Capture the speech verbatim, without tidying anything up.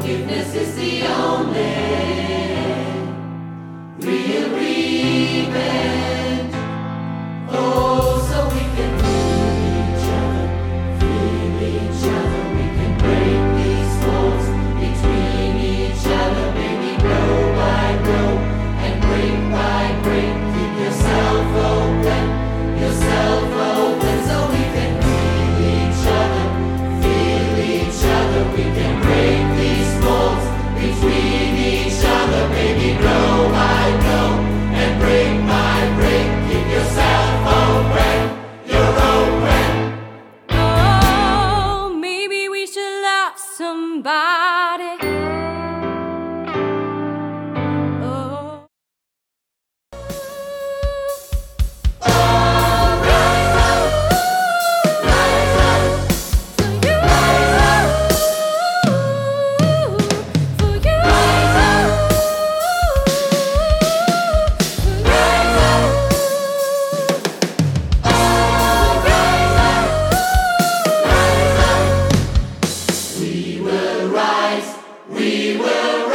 Forgiveness is the only real revenge. Oh, so we can feel each other, feel each other. We can break these walls between each other, maybe blow by blow and break by break. Keep yourself open, yourself open, so we can feel each other, feel each other. We can break these walls between each other, maybe blow by blow and break by break. Keep yourself open, you're open. Oh, maybe we should love somebody. Oh. We will rise, we will